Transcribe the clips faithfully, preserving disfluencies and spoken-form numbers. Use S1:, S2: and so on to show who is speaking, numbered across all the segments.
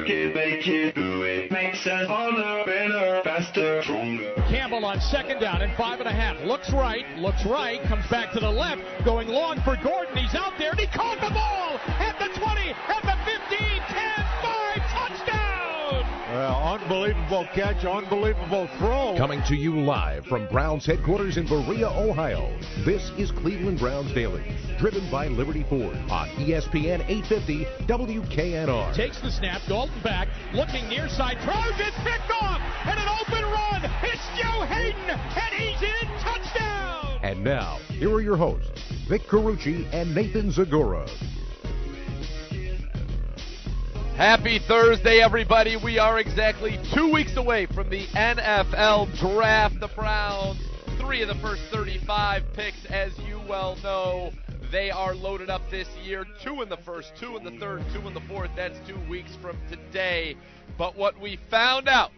S1: it, make it, do it. Makes us harder, better, faster, stronger.
S2: Campbell on second down and five and a half. Looks right, looks right, comes back to the left, going long for Gordon. He's out there and he caught the ball at the twenty, at the fifteen, ten, five, touchdown!
S3: Well, unbelievable catch, unbelievable throw.
S4: Coming to you live from Browns headquarters in Berea, Ohio. This is Cleveland Browns Daily, driven by Liberty Ford on E S P N eight fifty W K N R.
S2: Takes the snap, Dalton back, looking near side, throws it, picked off, and an open run. It's Joe Hayden, and he's in, touchdown!
S4: And now, here are your hosts, Vic Carucci and Nathan Zagora.
S5: Happy Thursday, everybody. We are exactly two weeks away from the N F L Draft. The Browns, three of the first thirty-five picks, as you well know. They are loaded up this year. Two in the first, two in the third, two in the fourth. That's two weeks from today. But what we found out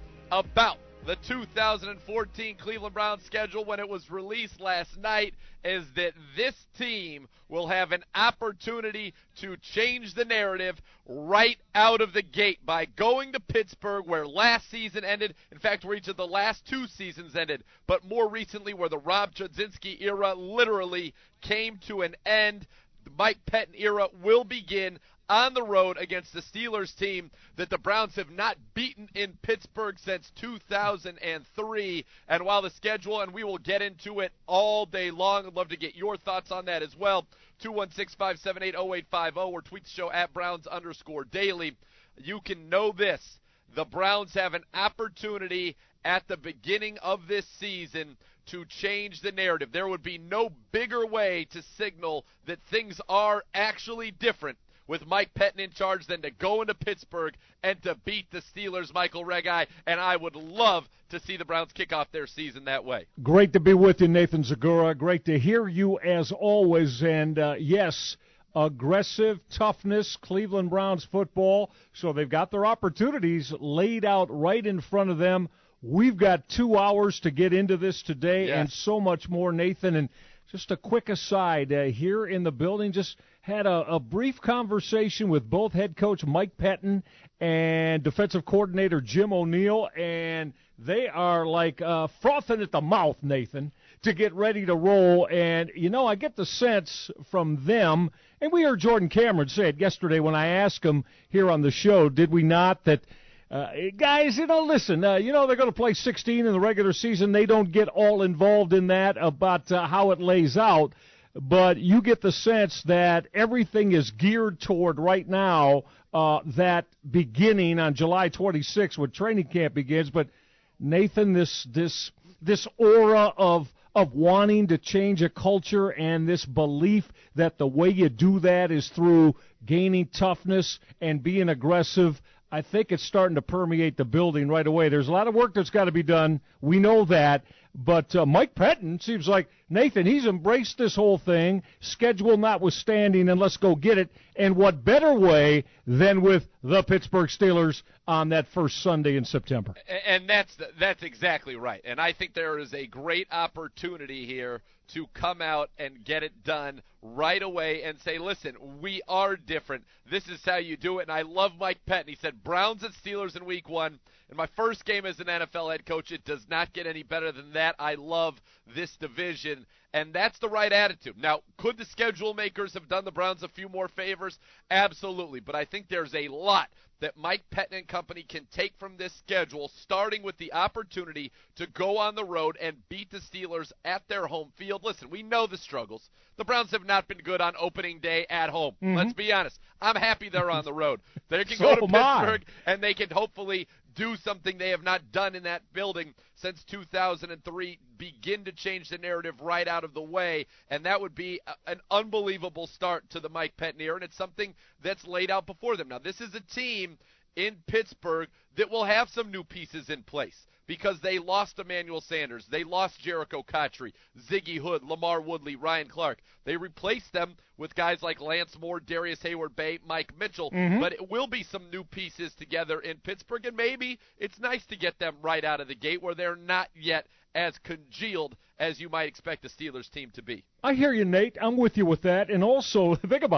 S5: about the two thousand fourteen Cleveland Browns schedule when it was released last night is that this team will have an opportunity to change the narrative right out of the gate by going to Pittsburgh, where last season ended. In fact, where each of the last two seasons ended, but more recently where the Rob Chudzinski era literally came to an end. The Mike Pettin era will begin on the road against the Steelers team that the Browns have not beaten in Pittsburgh since two thousand three. And while the schedule, and we will get into it all day long, I'd love to get your thoughts on that as well. two one six, five seven eight, zero eight five zero or tweet the show at Browns underscore daily. You can know this. The Browns have an opportunity at the beginning of this season to change the narrative. There would be no bigger way to signal that things are actually different with Mike Pettin in charge than to go into Pittsburgh and to beat the Steelers, Michael Regai, and I would love to see the Browns kick off their season that way.
S3: Great to be with you, Nathan Zagora. Great to hear you as always, and uh, yes, aggressive toughness, Cleveland Browns football, so they've got their opportunities laid out right in front of them. We've got two hours to get into this today, yes, and so much more, Nathan, and just a quick aside, uh, here in the building, just had a, a brief conversation with both head coach Mike Pettin and defensive coordinator Jim O'Neill, and they are like uh, frothing at the mouth, Nathan, to get ready to roll. And, you know, I get the sense from them, and we heard Jordan Cameron say it yesterday when I asked him here on the show, did we not, that Uh, guys, you know, listen, uh, you know, they're going to play sixteen in the regular season. They don't get all involved in that about uh, how it lays out. But you get the sense that everything is geared toward right now uh, that beginning on July twenty-sixth when training camp begins. But, Nathan, this this this aura of of wanting to change a culture and this belief that the way you do that is through gaining toughness and being aggressive, I think it's starting to permeate the building right away. There's a lot of work that's got to be done. We know that. But uh, Mike Pettin seems like, Nathan, he's embraced this whole thing, schedule notwithstanding, and let's go get it. And what better way than with the Pittsburgh Steelers on that first Sunday in September?
S5: And that's that's exactly right. And I think there is a great opportunity here to come out and get it done right away and say, listen, we are different. This is how you do it. And I love Mike Pettin. He said Browns and Steelers in week one. In my first game as an N F L head coach, it does not get any better than that. I love this division, and that's the right attitude. Now, could the schedule makers have done the Browns a few more favors? Absolutely, but I think there's a lot that Mike Pettin and company can take from this schedule, starting with the opportunity to go on the road and beat the Steelers at their home field. Listen, we know the struggles. The Browns have not been good on opening day at home. Mm-hmm. Let's be honest. I'm happy they're on the road. They can
S3: so
S5: go to Pittsburgh, and they can hopefully do something they have not done in that building since two thousand three, begin to change the narrative right out of the way, and that would be a, an unbelievable start to the Mike Pettin era, and it's something that's laid out before them. Now, this is a team in Pittsburgh that will have some new pieces in place because they lost Emmanuel Sanders. They lost Jericho Cotchery, Ziggy Hood, Lamar Woodley, Ryan Clark. They replaced them with guys like Lance Moore, Darius Hayward-Bay, Mike Mitchell. Mm-hmm. But it will be some new pieces together in Pittsburgh, and maybe it's nice to get them right out of the gate where they're not yet as congealed as you might expect the Steelers team to be.
S3: I hear you, Nate. I'm with you with that. And also, think about it.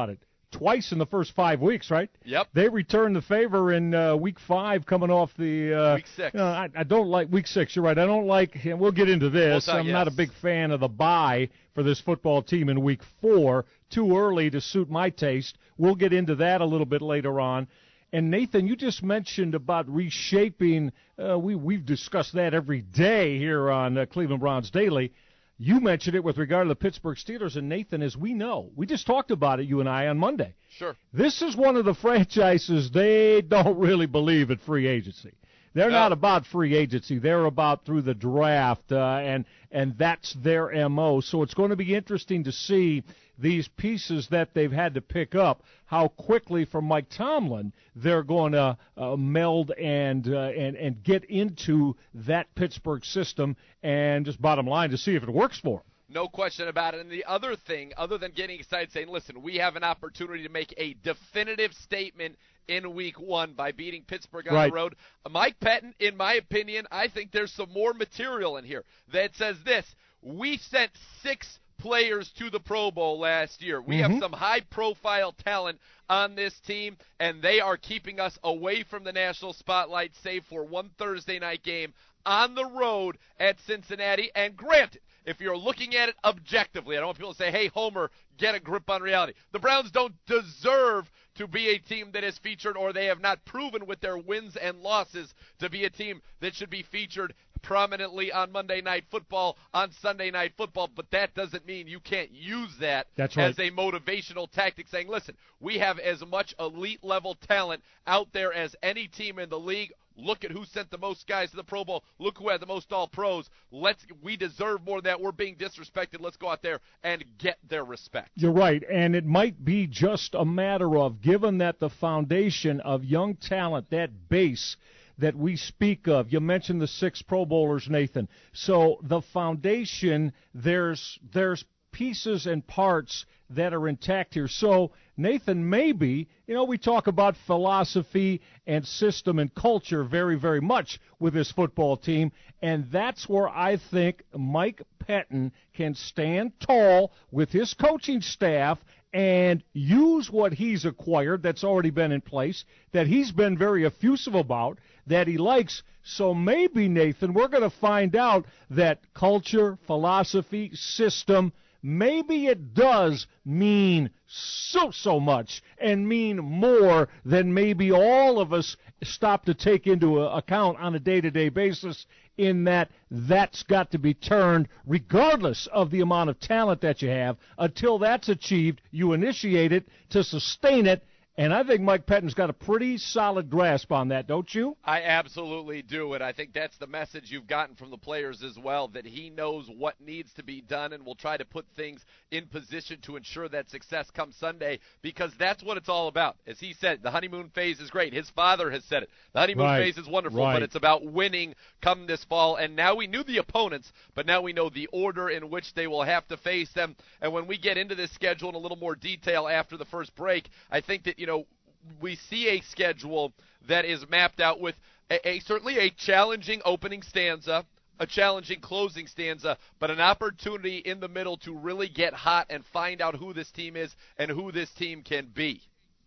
S3: twice in the first five weeks, right?
S5: Yep.
S3: They returned the favor in uh, week five, coming off the uh,
S5: week six.
S3: You know, I, I don't like week six. You're right. I don't like. And we'll get into this.
S5: We'll talk,
S3: I'm
S5: yes.
S3: not a big fan of the bye for this football team in week four. Too early to suit my taste. We'll get into that a little bit later on. And Nathan, you just mentioned about reshaping. Uh, we we've discussed that every day here on uh, Cleveland Browns Daily. You mentioned it with regard to the Pittsburgh Steelers, and Nathan, as we know, we just talked about it, you and I, on Monday.
S5: Sure.
S3: This is one of the franchises they don't really believe in free agency. They're
S5: No.
S3: not about free agency. They're about through the draft, uh, and and that's their M O. So it's going to be interesting to see these pieces that they've had to pick up, how quickly from Mike Tomlin they're going to uh, meld and, uh, and and get into that Pittsburgh system, and just bottom line to see if it works for them.
S5: No question about it. And the other thing, other than getting excited, saying, listen, we have an opportunity to make a definitive statement in week one by beating Pittsburgh on
S3: Right.
S5: the road. Mike Pettin, in my opinion, I think there's some more material in here that says this. We sent six players to the Pro Bowl last year. We
S3: Mm-hmm.
S5: have some high-profile talent on this team, and they are keeping us away from the national spotlight, save for one Thursday night game on the road at Cincinnati. And granted, if you're looking at it objectively, I don't want people to say, hey, Homer, get a grip on reality. The Browns don't deserve to be a team that is featured, or they have not proven with their wins and losses to be a team that should be featured prominently on Monday Night Football, on Sunday Night Football, but that doesn't mean you can't use that
S3: That's right.
S5: as a motivational tactic, saying, listen, we have as much elite-level talent out there as any team in the league. Look at who sent the most guys to the Pro Bowl. Look who had the most all-pros. Let's we deserve more than that. We're being disrespected. Let's go out there and get their respect.
S3: You're right, and it might be just a matter of, given that the foundation of young talent, that base that we speak of, you mentioned the six Pro Bowlers, Nathan. So the foundation, there's there's pieces and parts that are intact here. So, Nathan, maybe, you know, we talk about philosophy and system and culture very, very much with this football team, and that's where I think Mike Pettin can stand tall with his coaching staff and use what he's acquired that's already been in place, that he's been very effusive about, that he likes. So maybe, Nathan, we're going to find out that culture, philosophy, system, maybe it does mean so, so much and mean more than maybe all of us stop to take into account on a day-to-day basis, in that that's got to be turned regardless of the amount of talent that you have. Until that's achieved, you initiate it to sustain it. And I think Mike Pettin's got a pretty solid grasp on that, don't you?
S5: I absolutely do, and I think that's the message you've gotten from the players as well, that he knows what needs to be done and will try to put things in position to ensure that success comes Sunday, because that's what it's all about. As he said, the honeymoon phase is great. His father has said it. The honeymoon
S3: Right.
S5: phase is wonderful,
S3: Right.
S5: but it's about winning come this fall. And now we knew the opponents, but now we know the order in which they will have to face them. And when we get into this schedule in a little more detail after the first break, I think that, you know, we see a schedule that is mapped out with a, a certainly a challenging opening stanza, a challenging closing stanza, but an opportunity in the middle to really get hot and find out who this team is and who this team can be.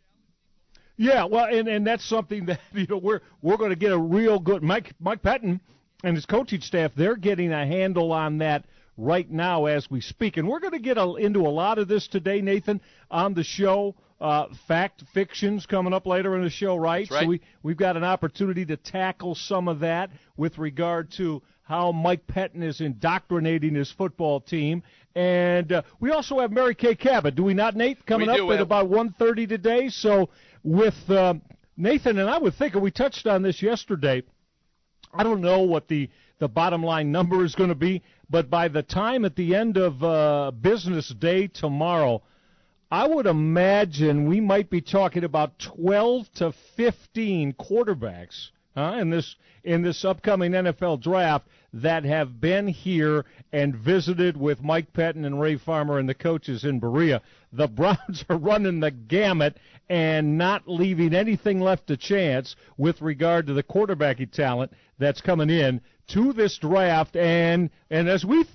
S3: Yeah, well, and, and that's something that, you know, we're we're going to get a real good Mike Mike Pettin and his coaching staff. They're getting a handle on that right now as we speak, and we're going to get a, into a lot of this today, Nathan, on the show. Uh, fact fiction's coming up later in the show, right?
S5: That's right.
S3: So we we've got an opportunity to tackle some of that with regard to how Mike Pettin is indoctrinating his football team. And uh, we also have Mary Kay Cabot, do we not, Nate, coming
S5: We
S3: up
S5: do,
S3: at
S5: Al.
S3: about one thirty today? So with uh, Nathan, and I would think, and we touched on this yesterday, I don't know what the, the bottom line number is going to be, but by the time at the end of uh, business day tomorrow, I would imagine we might be talking about twelve to fifteen quarterbacks uh, in this in this upcoming N F L draft that have been here and visited with Mike Pettin and Ray Farmer and the coaches in Berea. The Browns are running the gamut and not leaving anything left to chance with regard to the quarterbacking talent that's coming in to this draft, and and as we think,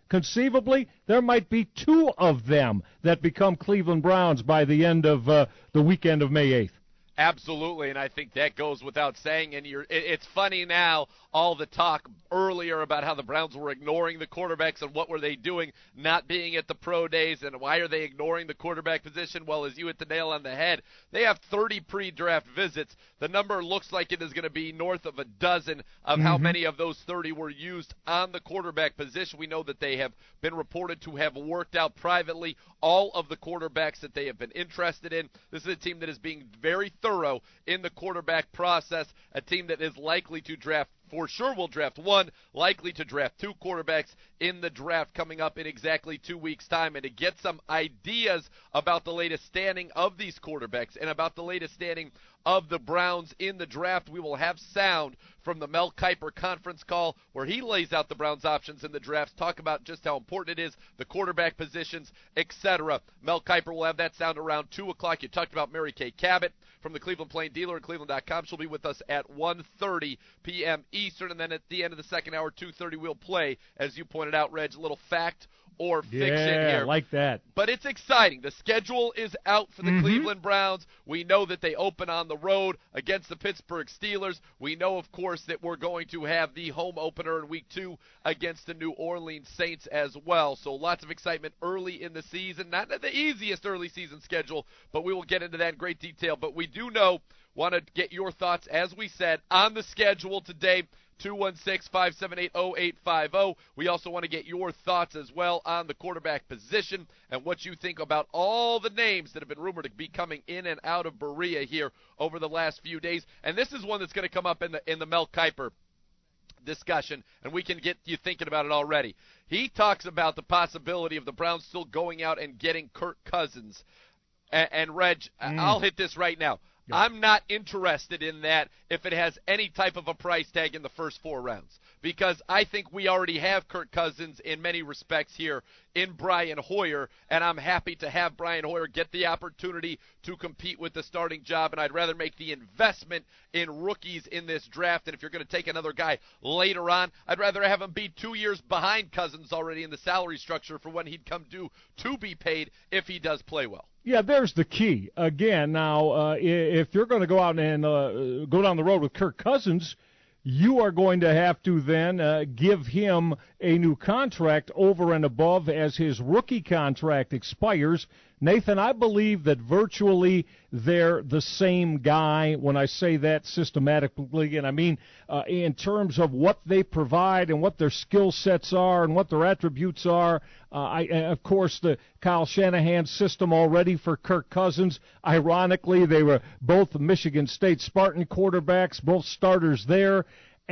S3: conceivably, there might be two of them that become Cleveland Browns by the end of uh, the weekend of May eighth.
S5: Absolutely, and I think that goes without saying. And you're, it, it's funny now, all the talk earlier about how the Browns were ignoring the quarterbacks and what were they doing, not being at the pro days, and why are they ignoring the quarterback position? Well, as you hit the nail on the head, they have thirty pre-draft visits. The number looks like it is going to be north of a dozen of mm-hmm. how many of those thirty were used on the quarterback position. We know that they have been reported to have worked out privately all of the quarterbacks that they have been interested in. This is a team that is being very thorough in the quarterback process, a team that is likely to draft, for sure will draft one, likely to draft two quarterbacks in the draft coming up in exactly two weeks' time. And to get some ideas about the latest standing of these quarterbacks and about the latest standing of the Browns in the draft, we will have sound from the Mel Kiper conference call where he lays out the Browns' options in the drafts, talk about just how important it is, the quarterback positions, et cetera. Mel Kiper will have that sound around two o'clock. You talked about Mary Kay Cabot from the Cleveland Plain Dealer and Cleveland dot com. She'll be with us at one thirty p.m. Eastern, and then at the end of the second hour, two thirty, we'll play, as you pointed out, Reg, a little fact or fiction
S3: yeah,
S5: here.
S3: Like that.
S5: But it's exciting. The schedule is out for the mm-hmm. Cleveland Browns. We know that they open on the road against the Pittsburgh Steelers. We know, of course, that we're going to have the home opener in week two against the New Orleans Saints as well. So lots of excitement early in the season. Not the easiest early season schedule, but we will get into that in great detail. But we do know, want to get your thoughts, as we said, on the schedule today. two one six, five seven eight, zero eight five zero. We also want to get your thoughts as well on the quarterback position and what you think about all the names that have been rumored to be coming in and out of Berea here over the last few days. And this is one that's going to come up in the in the Mel Kiper discussion, and we can get you thinking about it already. He talks about the possibility of the Browns still going out and getting Kirk Cousins. And, and Reg, mm. I'll hit this right now. I'm not interested in that if it has any type of a price tag in the first four rounds, because I think we already have Kirk Cousins in many respects here in Brian Hoyer, and I'm happy to have Brian Hoyer get the opportunity to compete with the starting job, and I'd rather make the investment in rookies in this draft. And if you're going to take another guy later on, I'd rather have him be two years behind Cousins already in the salary structure for when he'd come due to be paid if he does play well.
S3: Yeah, there's the key. Again, now, uh, if you're going to go out and uh, go down the road with Kirk Cousins, you are going to have to then uh, give him a new contract over and above as his rookie contract expires. Nathan, I believe that virtually they're the same guy when I say that systematically, and I mean uh, in terms of what they provide and what their skill sets are and what their attributes are. Uh, I, of course, the Kyle Shanahan system already for Kirk Cousins. Ironically, they were both Michigan State Spartan quarterbacks, both starters there.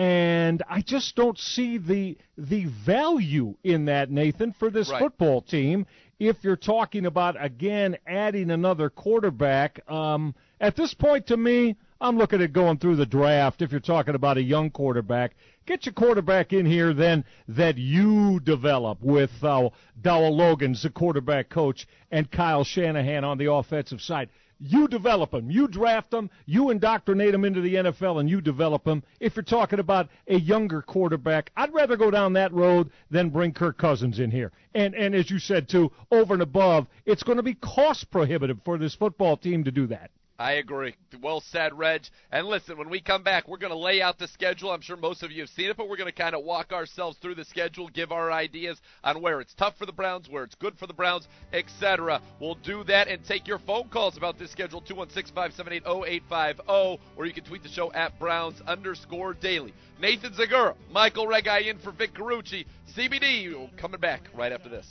S3: And I just don't see the the value in that, Nathan, for this
S5: right.
S3: football team. If you're talking about, again, adding another quarterback, um, at this point to me, I'm looking at going through the draft. If you're talking about a young quarterback, get your quarterback in here then that you develop with uh, Dowell Logan's the quarterback coach and Kyle Shanahan on the offensive side. You develop them. You draft them. You indoctrinate them into the N F L, and you develop them. If you're talking about a younger quarterback, I'd rather go down that road than bring Kirk Cousins in here. And, and as you said, too, over and above, it's going to be cost prohibitive for this football team to do that.
S5: I agree. Well said, Reg. And listen, when we come back, we're going to lay out the schedule. I'm sure most of you have seen it, but we're going to kind of walk ourselves through the schedule, give our ideas on where it's tough for the Browns, where it's good for the Browns, et cetera. We'll do that and take your phone calls about this schedule, two one six, five seven eight, zero eight five zero, or you can tweet the show at Browns underscore daily. Nathan Zagura, Michael Regai in for Vic Carucci. C B D coming back right after this.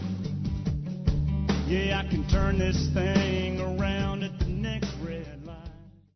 S6: Yeah, I can turn this thing around at the next red light.